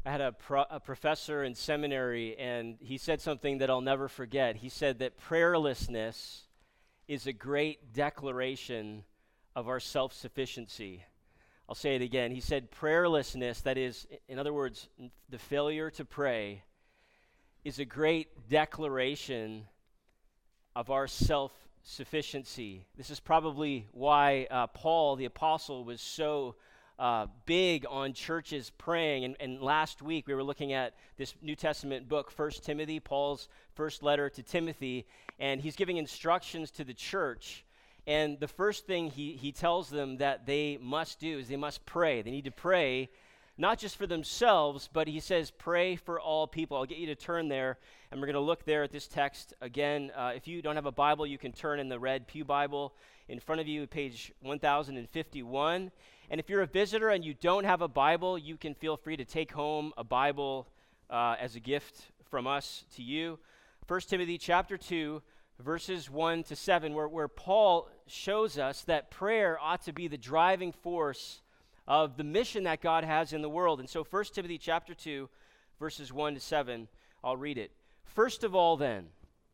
I had a professor in seminary, and he said something that I'll never forget. He said that prayerlessness is a great declaration of our self-sufficiency. I'll say it again. He said prayerlessness, that is, in other words, the failure to pray, is a great declaration of our self-sufficiency. This is probably why Paul, the apostle, was so big on churches praying. And last week we were looking at this New Testament book, 1 Timothy, Paul's first letter to Timothy, and he's giving instructions to the church. And the first thing he tells them that they must do is they must pray. They need to pray, not just for themselves, but he says pray for all people. I'll get you to turn there, and we're going to look there at this text again. If you don't have a Bible, you can turn in the red pew Bible in front of you, page 1051. And if you're a visitor and you don't have a Bible, you can feel free to take home a Bible as a gift from us to you. 1 Timothy chapter 2, verses 1 to 7, where Paul shows us that prayer ought to be the driving force of the mission that God has in the world. And so 1 Timothy chapter 2, verses 1 to 7, I'll read it. First of all then,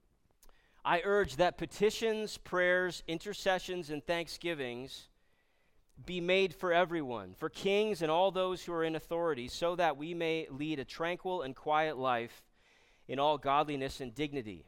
I urge that petitions, prayers, intercessions, and thanksgivings be made for everyone, for kings and all those who are in authority, so that we may lead a tranquil and quiet life in all godliness and dignity.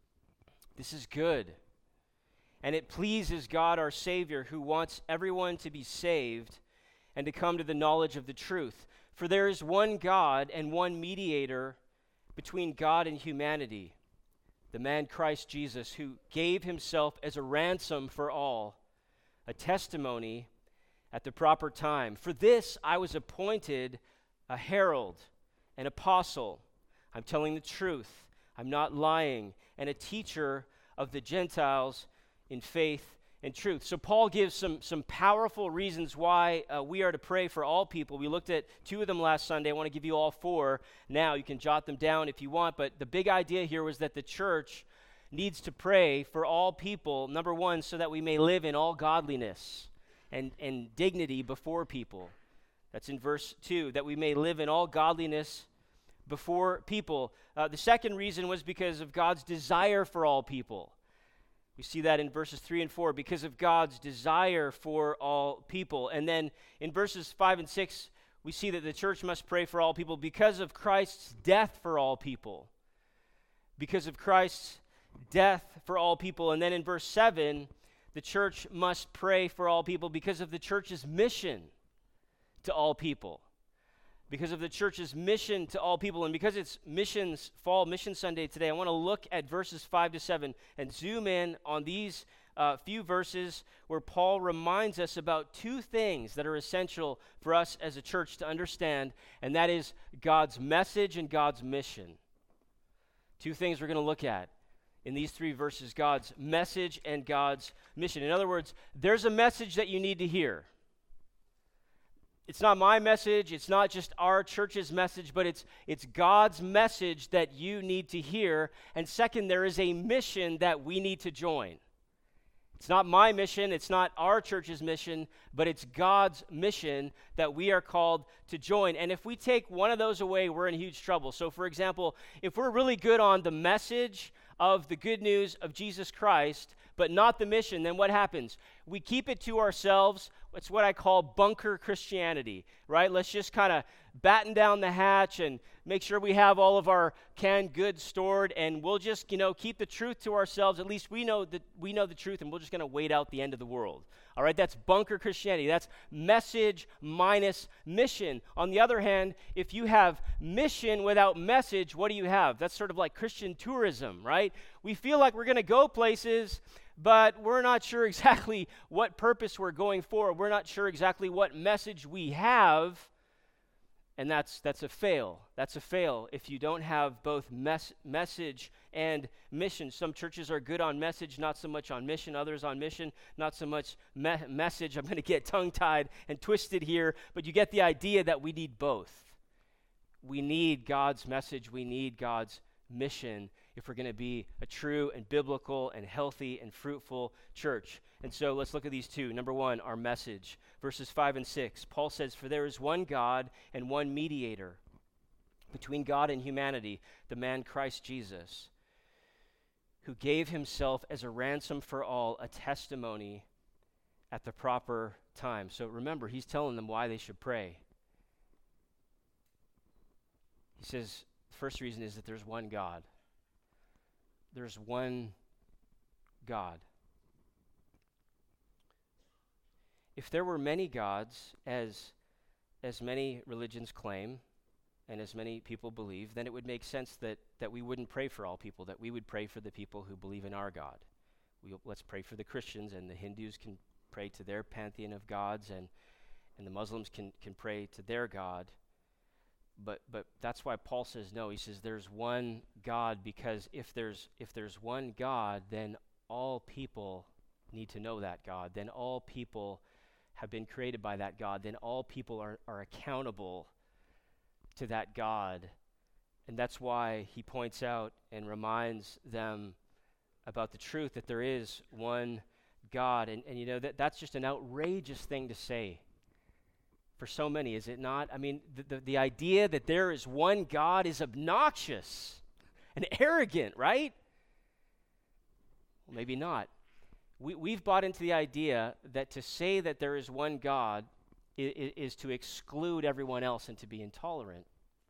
This is good, and it pleases God our Savior, who wants everyone to be saved and to come to the knowledge of the truth. For there is one God and one mediator between God and humanity, the man Christ Jesus, who gave himself as a ransom for all, a testimony at the proper time. For this I was appointed a herald, an apostle. I'm telling the truth. I'm not lying. And a teacher of the Gentiles in faith and truth. So Paul gives some powerful reasons why we are to pray for all people. We looked at two of them last Sunday. I want to give you all four now. You can jot them down if you want. But the big idea here was that the church needs to pray for all people, number one, so that we may live in all godliness and dignity before people. That's in verse 2, that we may live in all godliness before people. The second reason was because of God's desire for all people. We see that in verses 3 and 4, because of God's desire for all people. And then in verses 5 and 6, we see that the church must pray for all people because of Christ's death for all people. Because of Christ's death for all people. And then in verse 7, the church must pray for all people because of the church's mission to all people. Because of the church's mission to all people. And because it's Fall Mission Sunday today, I want to look at verses 5 to 7 and zoom in on these few verses where Paul reminds us about two things that are essential for us as a church to understand, and that is God's message and God's mission. Two things we're going to look at in these three verses: God's message and God's mission. In other words, there's a message that you need to hear. It's not my message, it's not just our church's message, but it's God's message that you need to hear. And second, there is a mission that we need to join. It's not my mission, it's not our church's mission, but it's God's mission that we are called to join. And if we take one of those away, we're in huge trouble. So for example, if we're really good on the message of the good news of Jesus Christ, but not the mission, then what happens? We keep it to ourselves. It's what I call bunker Christianity, right? Let's just kind of batten down the hatch and make sure we have all of our canned goods stored, and we'll just, keep the truth to ourselves. At least we know the truth, and we're just going to wait out the end of the world. All right, that's bunker Christianity. That's message minus mission. On the other hand, if you have mission without message, what do you have? That's sort of like Christian tourism, right? We feel like we're going to go places, but we're not sure exactly what purpose we're going for. We're not sure exactly what message we have, and that's a fail. That's a fail if you don't have both message and mission. Some churches are good on message, not so much on mission. Others on mission, not so much message. I'm going to get tongue-tied and twisted here, but you get the idea that we need both. We need God's message. We need God's mission if we're going to be a true and biblical and healthy and fruitful church. And so let's look at these two. Number one, our message. Verses 5 and 6. Paul says, "For there is one God and one mediator between God and humanity, the man Christ Jesus, who gave himself as a ransom for all, a testimony at the proper time. So remember, he's telling them why they should pray. He says, the first reason is that there's one God. There's one God. If there were many gods, as many religions claim, and as many people believe, then it would make sense that we wouldn't pray for all people, that we would pray for the people who believe in our God. Let's pray for the Christians, and the Hindus can pray to their pantheon of gods, and the Muslims can pray to their God. But that's why Paul says no. He says there's one God, because if there's one God, then all people need to know that God. Then all people have been created by that God. Then all people are accountable to that God. And that's why he points out and reminds them about the truth that there is one God. And you know, that's just an outrageous thing to say for so many, is it not? I mean, the idea that there is one God is obnoxious and arrogant, right? Well, maybe not. We've bought into the idea that to say that there is one God is to exclude everyone else and to be intolerant.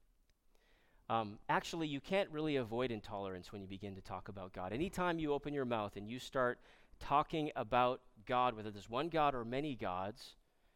Actually, you can't really avoid intolerance when you begin to talk about God. Anytime you open your mouth and you start talking about God, whether there's one God or many gods,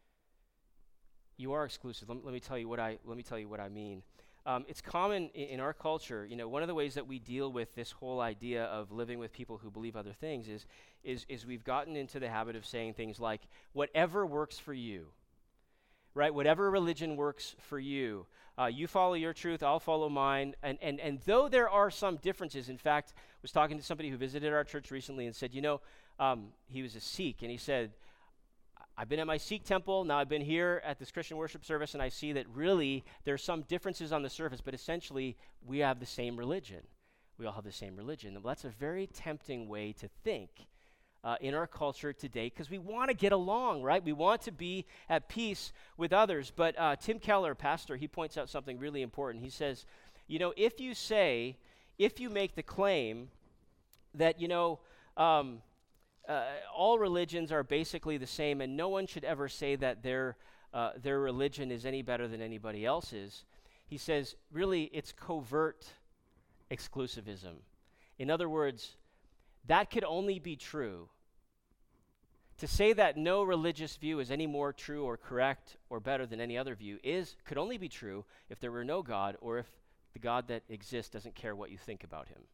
you are exclusive. Let me tell you what I mean. It's common in our culture. You know, one of the ways that we deal with this whole idea of living with people who believe other things is we've gotten into the habit of saying things like, whatever works for you, right? Whatever religion works for you. You follow your truth, I'll follow mine. And though there are some differences, in fact, I was talking to somebody who visited our church recently and said, you know, he was a Sikh, and he said, I've been at my Sikh temple, now I've been here at this Christian worship service, and I see that really there's some differences on the surface, but essentially we have the same religion. We all have the same religion. Well, that's a very tempting way to think in our culture today, because we want to get along, right? We want to be at peace with others. But Tim Keller, pastor, he points out something really important. He says, you know, if you make the claim that, you know, all religions are basically the same, and no one should ever say that their religion is any better than anybody else's. He says, really, it's covert exclusivism. In other words, that could only be true. To say that no religious view is any more true or correct or better than any other view could only be true if there were no God, or if the God that exists doesn't care what you think about him.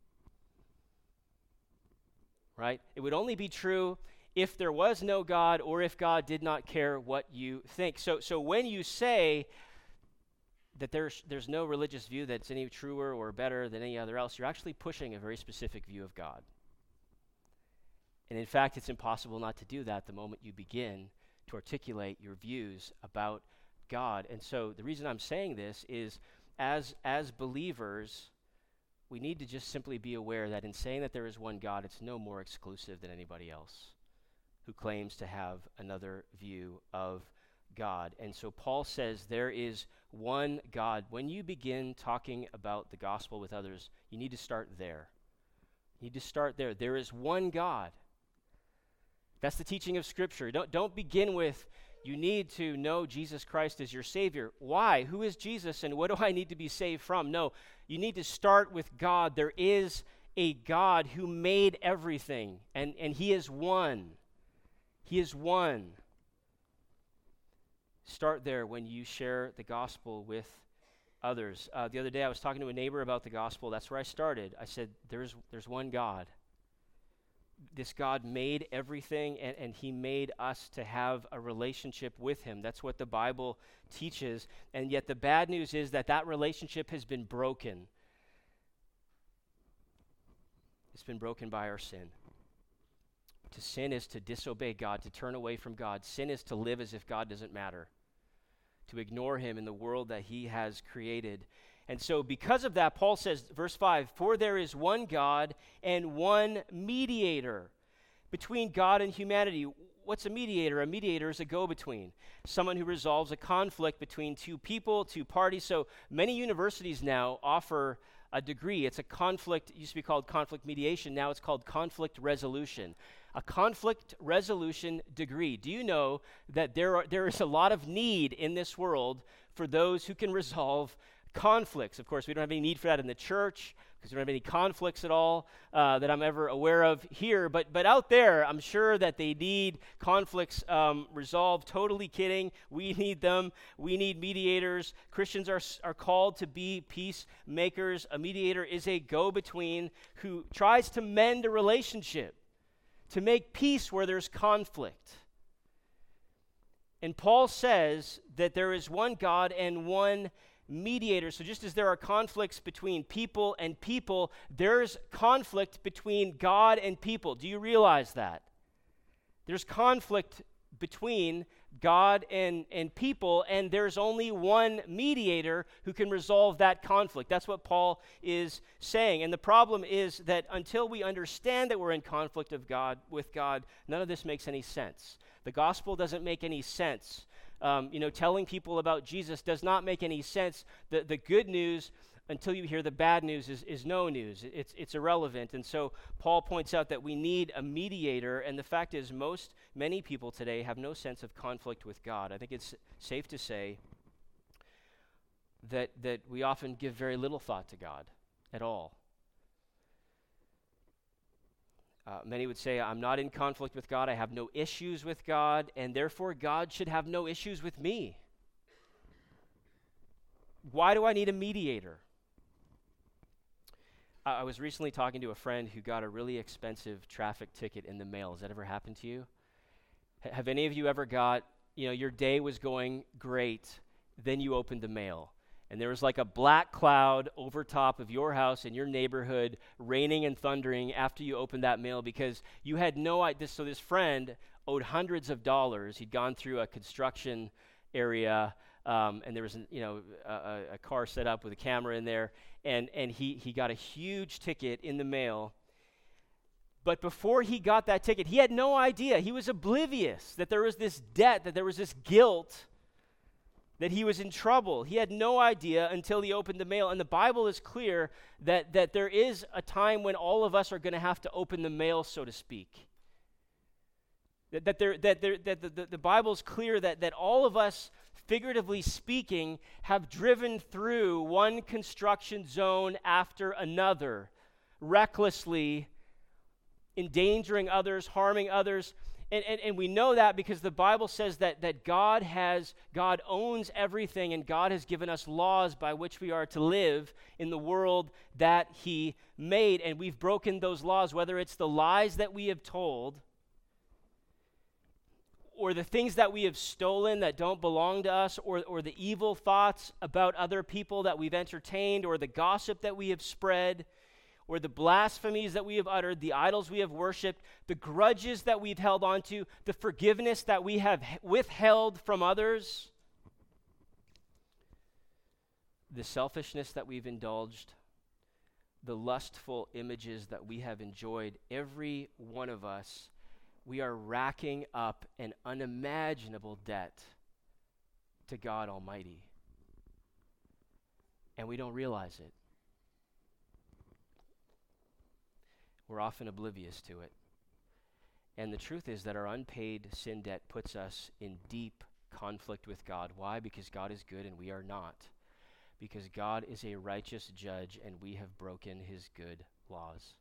Right? It would only be true if there was no God, or if God did not care what you think. So when you say that there's no religious view that's any truer or better than any other else, you're actually pushing a very specific view of God. And in fact, it's impossible not to do that the moment you begin to articulate your views about God. And so the reason I'm saying this is, as believers, we need to just simply be aware that in saying that there is one God, it's no more exclusive than anybody else who claims to have another view of God. And so Paul says there is one God. When you begin talking about the gospel with others, you need to start there. You need to start there. There is one God. That's the teaching of Scripture. Don't begin with, you need to know Jesus Christ as your Savior. Why? Who is Jesus, and what do I need to be saved from? No, you need to start with God. There is a God who made everything, and he is one. He is one. Start there when you share the gospel with others. The other day I was talking to a neighbor about the gospel. That's where I started. I said, there's one God. This God made everything, and he made us to have a relationship with him. That's what the Bible teaches. And yet the bad news is that relationship has been broken. It's been broken by our sin. To sin is to disobey God, to turn away from God. Sin is to live as if God doesn't matter, to ignore him in the world that he has created. And so because of that, Paul says, verse 5, for there is one God and one mediator between God and humanity. what's a mediator? A mediator is a go-between, someone who resolves a conflict between two people, two parties. So many universities now offer a degree. It's a conflict, it used to be called conflict mediation. Now it's called conflict resolution. A conflict resolution degree. Do you know that there is a lot of need in this world for those who can resolve conflicts? Of course, we don't have any need for that in the church because we don't have any conflicts at all that I'm ever aware of here. But out there, I'm sure that they need conflicts resolved. Totally kidding. We need them. We need mediators. Christians are called to be peacemakers. A mediator is a go-between who tries to mend a relationship, to make peace where there's conflict. And Paul says that there is one God and one mediator. So just as there are conflicts between people and people, there's conflict between God and people. Do you realize that? There's conflict between God and people, and there's only one mediator who can resolve that conflict. That's what Paul is saying. And the problem is that until we understand that we're in conflict with God, none of this makes any sense. The gospel doesn't make any sense. Telling people about Jesus does not make any sense. The good news, until you hear the bad news, is no news. It's irrelevant. And so Paul points out that we need a mediator, and the fact is many people today have no sense of conflict with God. I think it's safe to say that we often give very little thought to God at all. Many would say, I'm not in conflict with God, I have no issues with God, and therefore God should have no issues with me. Why do I need a mediator? I was recently talking to a friend who got a really expensive traffic ticket in the mail. Has that ever happened to you? Have any of you ever got, your day was going great, then you opened the mail, and there was like a black cloud over top of your house in your neighborhood, raining and thundering after you opened that mail because you had no idea. So this friend owed hundreds of dollars. He'd gone through a construction area, and there was a car set up with a camera in there, and he got a huge ticket in the mail. But before he got that ticket, he had no idea. He was oblivious that there was this debt, that there was this guilt, that he was in trouble. He had no idea until he opened the mail. And the Bible is clear that there is a time when all of us are going to have to open the mail, so to speak. The Bible is clear that all of us, figuratively speaking, have driven through one construction zone after another, recklessly endangering others, harming others. And we know that because the Bible says that God owns everything, and God has given us laws by which we are to live in the world that He made. And we've broken those laws, whether it's the lies that we have told, or the things that we have stolen that don't belong to us, or the evil thoughts about other people that we've entertained, or the gossip that we have spread, or the blasphemies that we have uttered, the idols we have worshipped, the grudges that we've held on to, the forgiveness that we have withheld from others, the selfishness that we've indulged, the lustful images that we have enjoyed. Every one of us, we are racking up an unimaginable debt to God Almighty, and we don't realize it. We're often oblivious to it. And the truth is that our unpaid sin debt puts us in deep conflict with God. Why? Because God is good and we are not. Because God is a righteous judge and we have broken His good laws.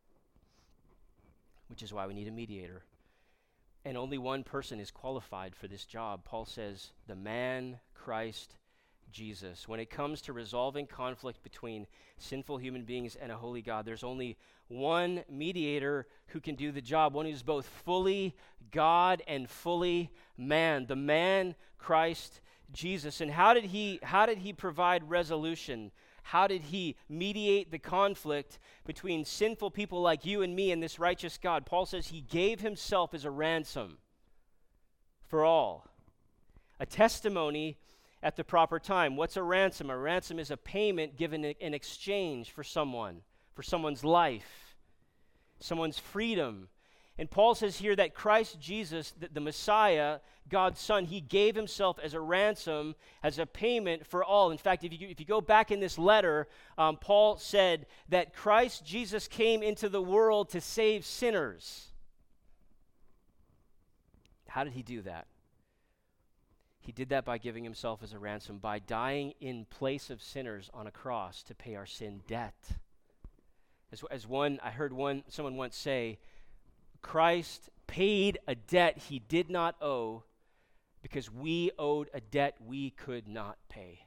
Which is why we need a mediator. And only one person is qualified for this job. Paul says, the man Christ Jesus. When it comes to resolving conflict between sinful human beings and a holy God, there's only one mediator who can do the job, one who's both fully God and fully man, the man Christ Jesus. And how did he provide resolution? How did He mediate the conflict between sinful people like you and me and this righteous God? Paul says He gave Himself as a ransom for all, a testimony at the proper time. What's a ransom? A ransom is a payment given in exchange for someone's life, someone's freedom. And Paul says here that Christ Jesus, the Messiah, God's Son, he gave himself as a ransom, as a payment for all. In fact, if you go back in this letter, Paul said that Christ Jesus came into the world to save sinners. How did he do that? He did that by giving himself as a ransom, by dying in place of sinners on a cross to pay our sin debt. I heard someone once say, Christ paid a debt he did not owe because we owed a debt we could not pay.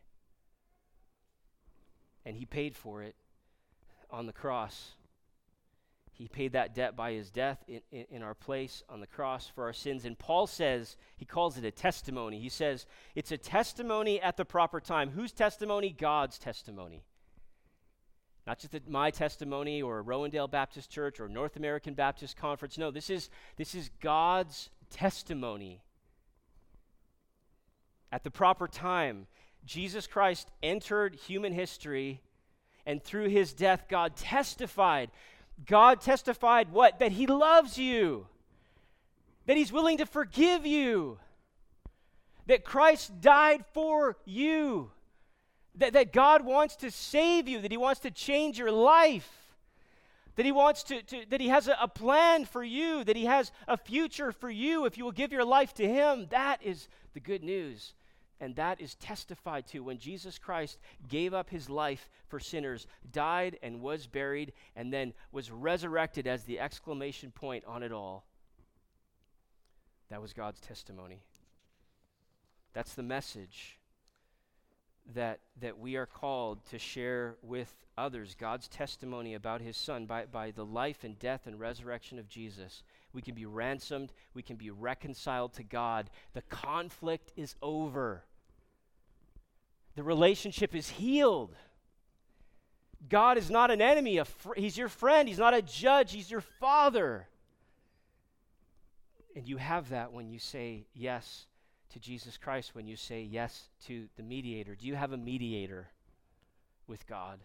And he paid for it on the cross. He paid that debt by his death in our place on the cross for our sins. And Paul says, he calls it a testimony. He says, it's a testimony at the proper time. Whose testimony? God's testimony. Not just my testimony or Rowendale Baptist Church or North American Baptist Conference. No, this is God's testimony. At the proper time, Jesus Christ entered human history, and through his death, God testified. God testified what? That he loves you. That he's willing to forgive you. That Christ died for you. That God wants to save you, that he wants to change your life, that he wants that he has a plan for you, that he has a future for you if you will give your life to him. That is the good news. And that is testified to when Jesus Christ gave up his life for sinners, died and was buried, and then was resurrected as the exclamation point on it all. That was God's testimony. That's the message that we are called to share with others, God's testimony about his Son. By the life and death and resurrection of Jesus, we can be ransomed, we can be reconciled to God. The conflict is over. The relationship is healed. God is not an enemy, he's your friend, he's not a judge, he's your Father. And you have that when you say yes to Jesus Christ, when you say yes to the mediator. Do you have a mediator with God?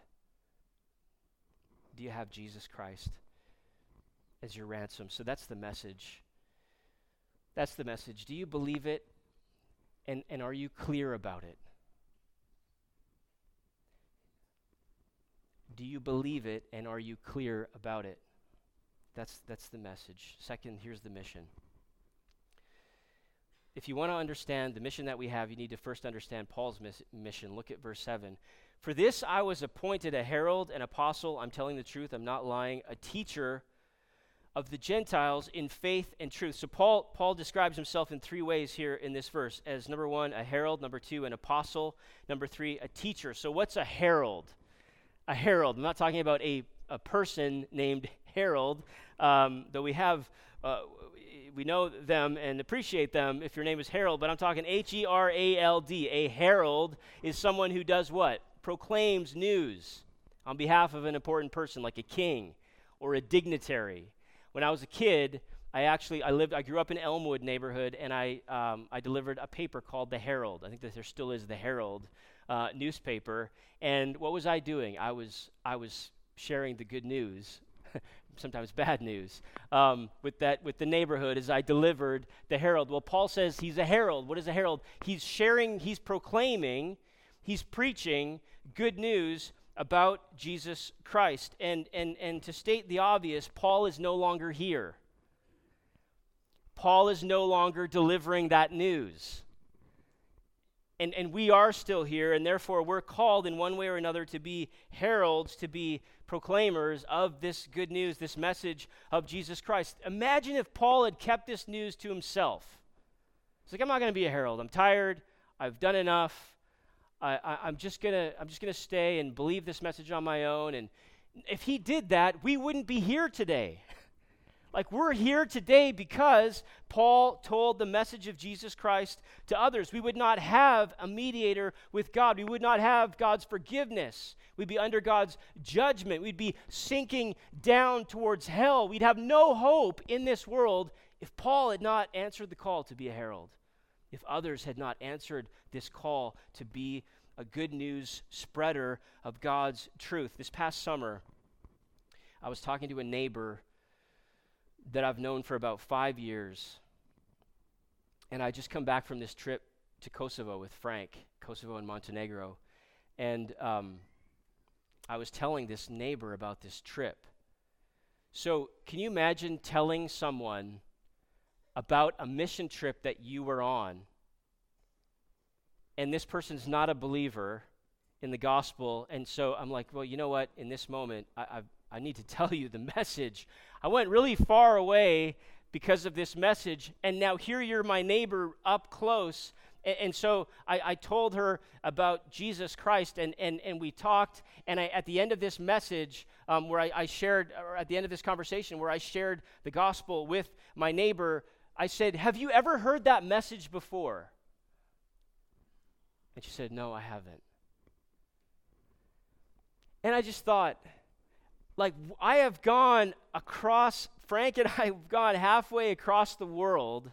Do you have Jesus Christ as your ransom? So that's the message. That's the message. Do you believe it? And are you clear about it? Do you believe it, and are you clear about it? That's the message. Second, here's the mission. If you want to understand the mission that we have, you need to first understand Paul's mission. Look at verse 7. For this I was appointed a herald, an apostle, I'm telling the truth, I'm not lying, a teacher of the Gentiles in faith and truth. So Paul describes himself in three ways here in this verse, as number one, a herald, number two, an apostle, number three, a teacher. So what's a herald? A herald, I'm not talking about a person named Harold, though we know them and appreciate them if your name is Harold, but I'm talking H-E-R-A-L-D. A herald is someone who does what? Proclaims news on behalf of an important person, like a king or a dignitary. When I was a kid, I grew up in Elmwood neighborhood, and I delivered a paper called The Herald. I think that there still is The Herald newspaper. And what was I doing? I was sharing the good news, sometimes bad news, with the neighborhood as I delivered the herald. Well, Paul says he's a herald. What is a herald? He's sharing, he's proclaiming, he's preaching good news about Jesus Christ. And to state the obvious, Paul is no longer here. Paul is no longer delivering that news. And we are still here, and therefore we're called in one way or another to be heralds, to be proclaimers of this good news, this message of Jesus Christ. Imagine if Paul had kept this news to himself. He's like, I'm not going to be a herald. I'm tired. I've done enough. I'm just gonna stay and believe this message on my own. And if he did that, we wouldn't be here today. Like, we're here today because Paul told the message of Jesus Christ to others. We would not have a mediator with God. We would not have God's forgiveness. We'd be under God's judgment. We'd be sinking down towards hell. We'd have no hope in this world if Paul had not answered the call to be a herald, if others had not answered this call to be a good news spreader of God's truth. This past summer, I was talking to a neighbor that I've known for about 5 years. And I just come back from this trip to Kosovo with Frank, Kosovo and Montenegro. And I was telling this neighbor about this trip. So can you imagine telling someone about a mission trip that you were on, and this person's not a believer in the gospel, and so I'm like, well, you know what, in this moment, I need to tell you the message. I went really far away because of this message, and now here you're my neighbor up close. And so I told her about Jesus Christ, and we talked, and at the end of this message, where I shared, or at the end of this conversation, where I shared the gospel with my neighbor, I said, have you ever heard that message before? And she said, no, I haven't. And I just thought, like, I have gone across, Frank and I have gone halfway across the world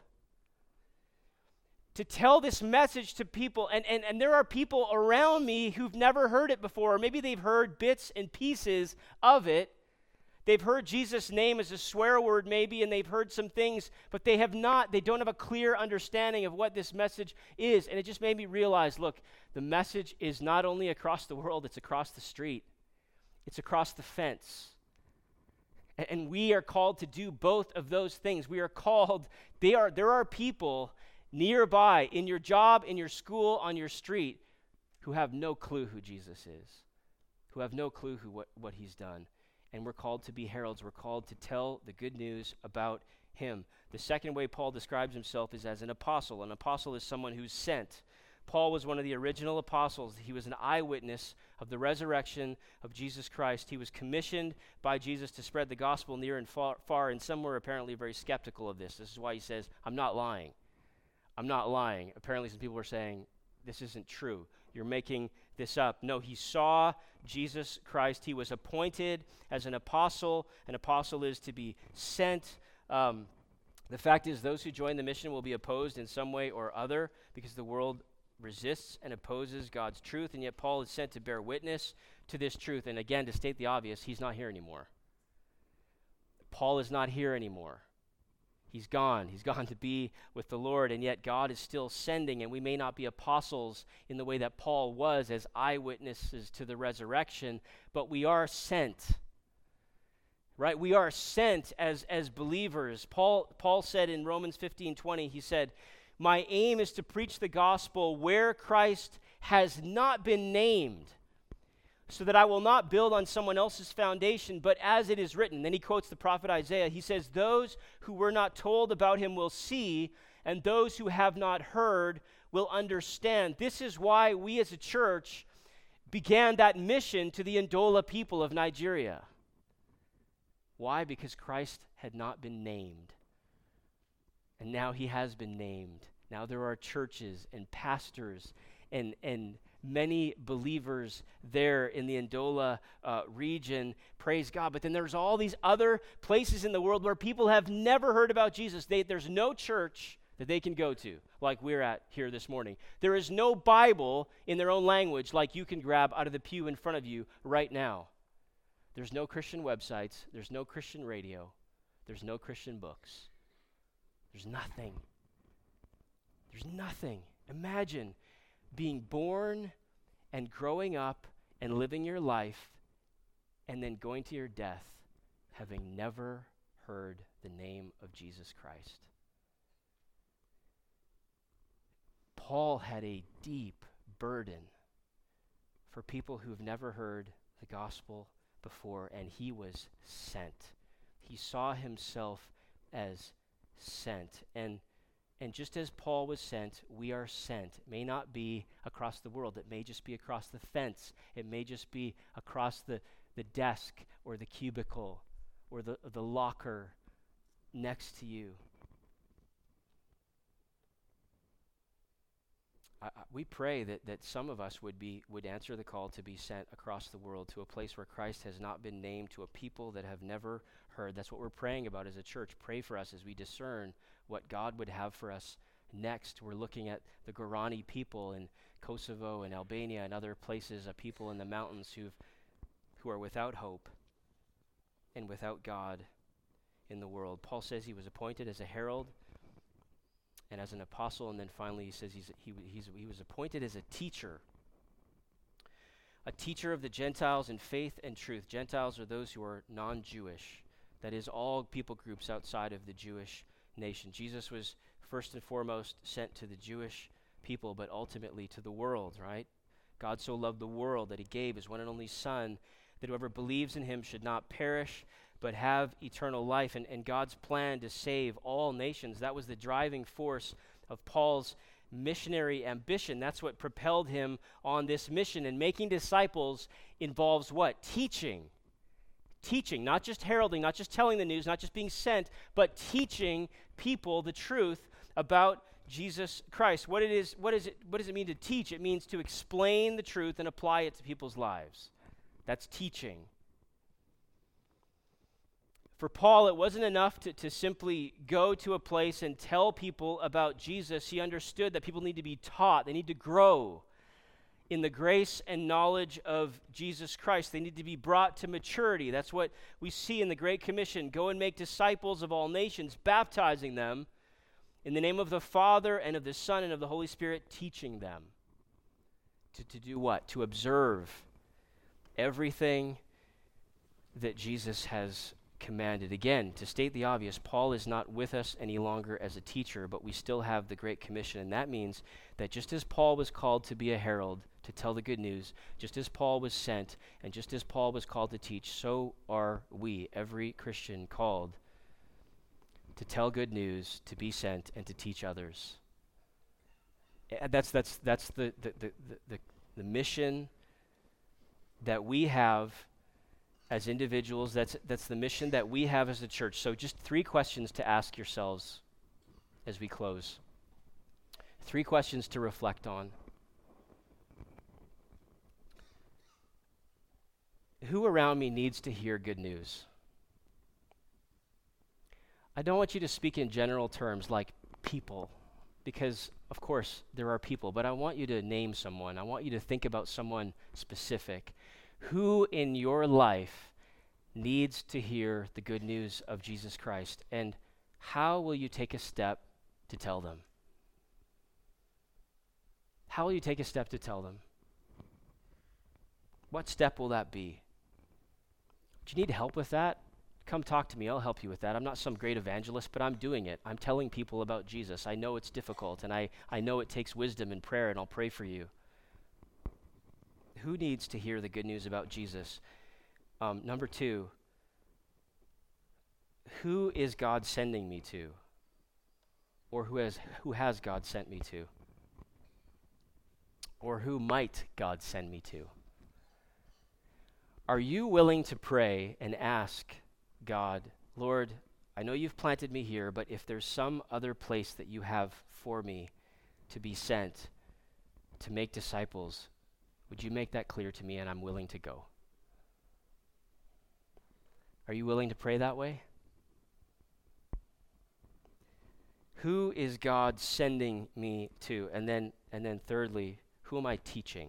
to tell this message to people, and there are people around me who've never heard it before, or maybe they've heard bits and pieces of it. They've heard Jesus' name as a swear word maybe, and they've heard some things, but they don't have a clear understanding of what this message is. And it just made me realize, look, the message is not only across the world, it's across the street. It's across the fence. And we are called to do both of those things. We are called, there are people nearby, in your job, in your school, on your street, who have no clue who Jesus is, who have no clue what he's done. And we're called to be heralds. We're called to tell the good news about him. The second way Paul describes himself is as an apostle. An apostle is someone who's sent. Paul was one of the original apostles. He was an eyewitness of the resurrection of Jesus Christ. He was commissioned by Jesus to spread the gospel near and far, and some were apparently very skeptical of this. This is why he says, I'm not lying. I'm not lying. Apparently some people were saying, this isn't true. You're making this up. No, he saw Jesus Christ. He was appointed as an apostle. An apostle is to be sent. The fact is, those who join the mission will be opposed in some way or other because the world resists and opposes God's truth, and yet Paul is sent to bear witness to this truth. And again, to state the obvious, he's not here anymore. Paul is not here anymore. He's gone. He's gone to be with the Lord, and yet God is still sending, and we may not be apostles in the way that Paul was as eyewitnesses to the resurrection, but we are sent. Right? We are sent as believers. Paul said in Romans 15:20, he said, my aim is to preach the gospel where Christ has not been named, so that I will not build on someone else's foundation, but as it is written. Then he quotes the prophet Isaiah. He says, those who were not told about him will see, and those who have not heard will understand. This is why we as a church began that mission to the Ndola people of Nigeria. Why? Because Christ had not been named. And now he has been named. Now there are churches and pastors and many believers there in the Ndola region, praise God. But then there's all these other places in the world where people have never heard about Jesus. There's no church that they can go to like we're at here this morning. There is no Bible in their own language like you can grab out of the pew in front of you right now. There's no Christian websites. There's no Christian radio. There's no Christian books. There's nothing. There's nothing. Imagine being born and growing up and living your life and then going to your death having never heard the name of Jesus Christ. Paul had a deep burden for people who have never heard the gospel before, and he was sent. He saw himself as sent. And just as Paul was sent, we are sent. It may not be across the world. It may just be across the fence. It may just be across the desk or the cubicle or the locker next to you. We pray that some of us would answer the call to be sent across the world to a place where Christ has not been named, to a people that have never heard. That's what we're praying about as a church. Pray for us as we discern what God would have for us next. We're looking at the Gorani people in Kosovo and Albania and other places, people in the mountains who are without hope and without God. in the world. Paul says he was appointed as a herald and as an apostle, and then finally he says he was appointed as a teacher of the Gentiles in faith and truth. Gentiles are those who are non-Jewish, that is, all people groups outside of the Jewish nation. Jesus was first and foremost sent to the Jewish people, but ultimately to the world, right? God so loved the world that he gave his one and only Son, that whoever believes in him should not perish, but have eternal life. And God's plan to save all nations, that was the driving force of Paul's missionary ambition. That's what propelled him on this mission. And making disciples involves what? Teaching. Teaching, not just heralding, not just telling the news, not just being sent, but teaching people the truth about Jesus Christ. What does it mean to teach? It means to explain the truth and apply it to people's lives. That's teaching. For Paul, it wasn't enough to simply go to a place and tell people about Jesus. He understood that people need to be taught. They need to grow in the grace and knowledge of Jesus Christ. They need to be brought to maturity. That's what we see in the Great Commission. Go and make disciples of all nations, baptizing them in the name of the Father and of the Son and of the Holy Spirit, teaching them to do what? To observe everything that Jesus has commanded. Again, to state the obvious, Paul is not with us any longer as a teacher, but we still have the Great Commission, and that means that just as Paul was called to be a herald, to tell the good news, just as Paul was sent, and just as Paul was called to teach, so are we, every Christian, called to tell good news, to be sent, and to teach others. That's the mission that we have as individuals. That's the mission that we have as a church. So just 3 questions to ask yourselves as we close. 3 questions to reflect on. Who around me needs to hear good news? I don't want you to speak in general terms like people, because of course there are people, but I want you to name someone. I want you to think about someone specific. Who in your life needs to hear the good news of Jesus Christ, and how will you take a step to tell them? How will you take a step to tell them? What step will that be? Do you need help with that? Come talk to me. I'll help you with that. I'm not some great evangelist, but I'm doing it. I'm telling people about Jesus. I know it's difficult, and I know it takes wisdom and prayer, and I'll pray for you. Who needs to hear the good news about Jesus? Number 2, who is God sending me to? Or who has God sent me to? Or who might God send me to? Are you willing to pray and ask God, Lord, I know you've planted me here, but if there's some other place that you have for me to be sent, to make disciples, would you make that clear to me, and I'm willing to go? Are you willing to pray that way? Who is God sending me to? And then thirdly, who am I teaching?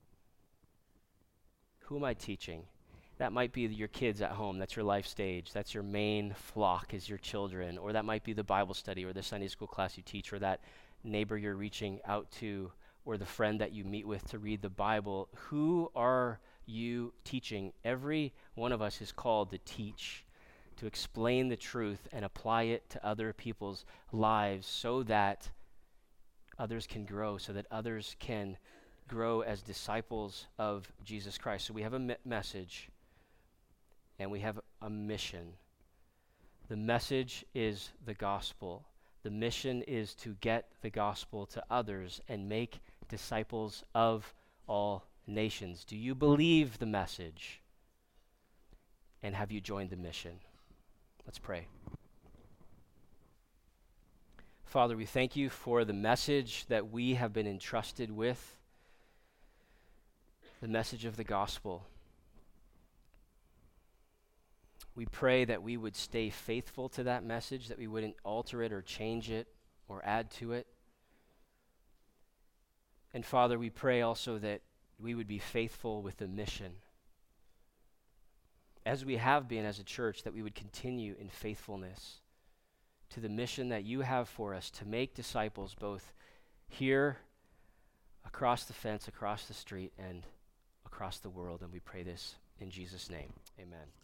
Who am I teaching? That might be your kids at home. That's your life stage. That's your main flock is your children. Or that might be the Bible study or the Sunday school class you teach, or that neighbor you're reaching out to, or the friend that you meet with to read the Bible. Who are you teaching? Every one of us is called to teach, to explain the truth and apply it to other people's lives so that others can grow, so that others can grow as disciples of Jesus Christ. So we have a message and we have a mission. The message is the gospel. The mission is to get the gospel to others and make disciples of all nations. Do you believe the message? And have you joined the mission? Let's pray. Father, we thank you for the message that we have been entrusted with, the message of the gospel. We pray that we would stay faithful to that message, that we wouldn't alter it or change it or add to it. And Father, we pray also that we would be faithful with the mission, as we have been as a church, that we would continue in faithfulness to the mission that you have for us to make disciples both here, across the fence, across the street, and across the world. And we pray this in Jesus' name. Amen.